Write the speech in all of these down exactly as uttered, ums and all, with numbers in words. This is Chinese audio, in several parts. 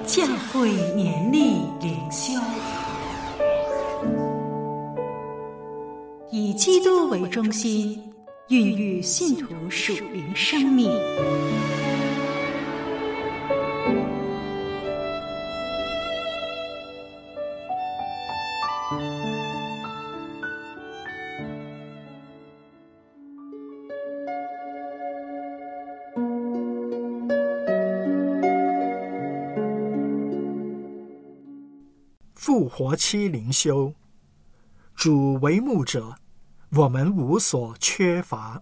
教会年历灵修，以基督为中心，孕育信徒属灵生命。 复活期灵修，主为牧者，我们无所缺乏。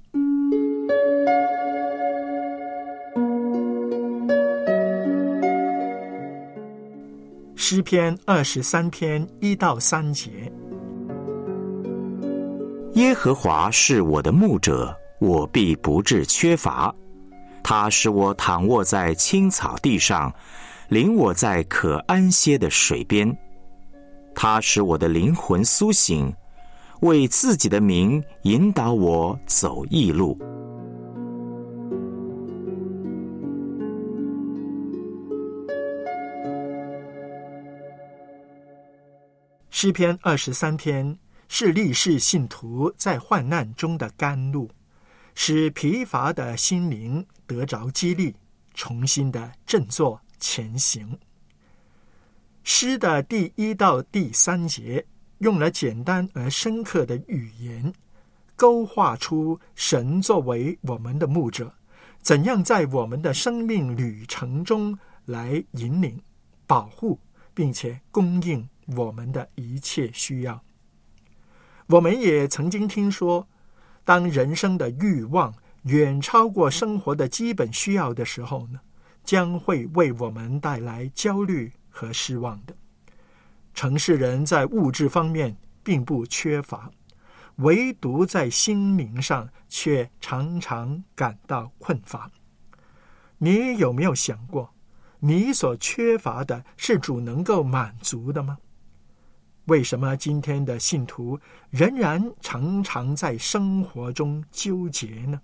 诗篇二十三篇一到三节。 耶和华是我的牧者，我必不致缺乏。他使我躺卧在青草地上，领我在可安歇的水边。他使我的灵魂苏醒，为自己的名引导我走义路。 诗篇二十三篇是历世信徒在患难中的甘露，使疲乏的心灵得着激励，重新的振作前行。诗的第一到第三节用了简单而深刻的语言，勾画出神作为我们的牧者，怎样在我们的生命旅程中来引领、保护，并且供应我们的一切需要。我们也曾经听说，当人生的欲望远超过生活的基本需要的时候呢，将会为我们带来焦虑和失望的。城市人在物质方面并不缺乏，唯独在心灵上却常常感到困乏。你有没有想过，你所缺乏的是主能够满足的吗？为什么今天的信徒仍然常常在生活中纠结呢？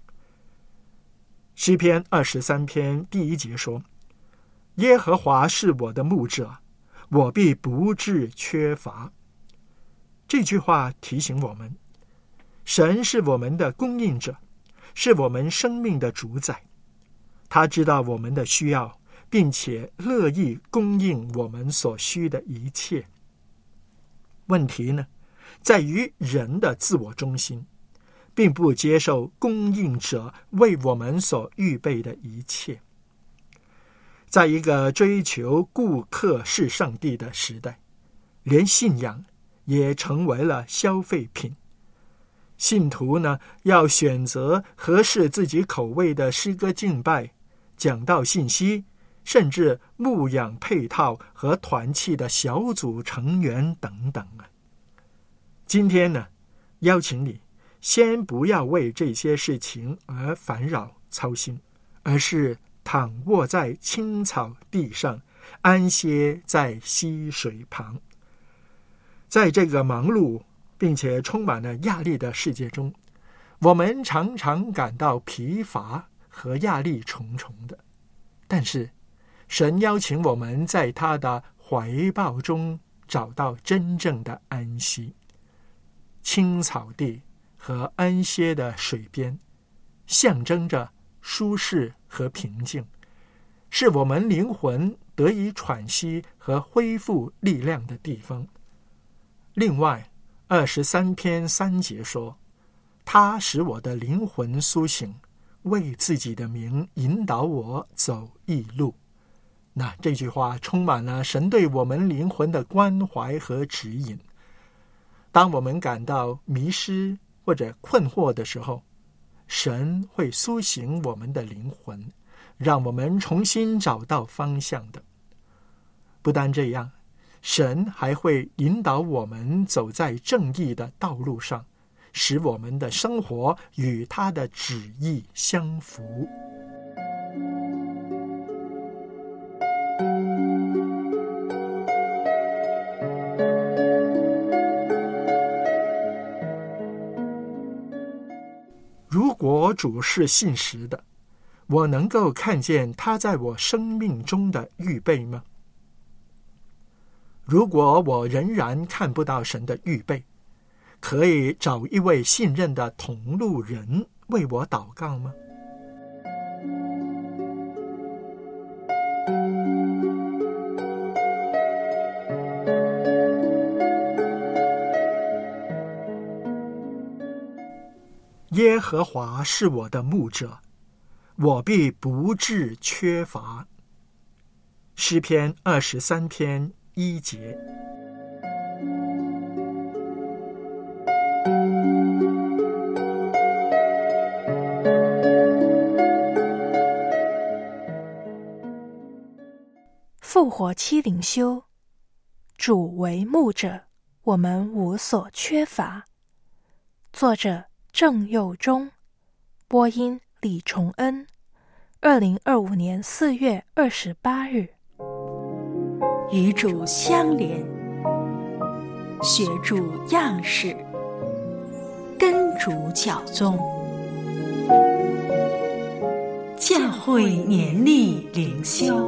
诗篇二十三篇第一节说，耶和华是我的牧者，我必不致缺乏。这句话提醒我们，神是我们的供应者，是我们生命的主宰。他知道我们的需要，并且乐意供应我们所需的一切。问题呢，在于人的自我中心，并不接受供应者为我们所预备的一切。在一个追求顾客是上帝的时代，连信仰也成为了消费品。信徒呢，要选择合适自己口味的诗歌敬拜、讲道信息，甚至牧养配套和团契的小组成员等等啊。今天呢，邀请你先不要为这些事情而烦扰操心，而是躺卧在青草地上，安歇在溪水旁。在这个忙碌并且充满了压力的世界中，我们常常感到疲乏和压力重重的。但是神邀请我们在他的怀抱中找到真正的安息。青草地和安歇的水边，象征着舒适和平静，是我们灵魂得以喘息和恢复力量的地方。另外，二十三篇三节说，他使我的灵魂苏醒，为自己的名引导我走义路。那这句话充满了神对我们灵魂的关怀和指引。当我们感到迷失或者困惑的时候，神会苏醒我们的灵魂，让我们重新找到方向的。不单这样，神还会引导我们走在正义的道路上，使我们的生活与他的旨意相符。如果主是信实的， 我能够看见他在我生命中的预备吗？如果我仍然看不到神的预备，可以找一位信任的同路人为我祷告吗？耶和华是我的牧者，我必不致缺乏。诗篇二十三篇一节。 复活期灵修，主为牧者，我们无所缺乏。作者郑佑忠，播音李崇恩，二零二五年四月二十八日。 与主相连，学主样式，跟主脚踪，教会年历灵修。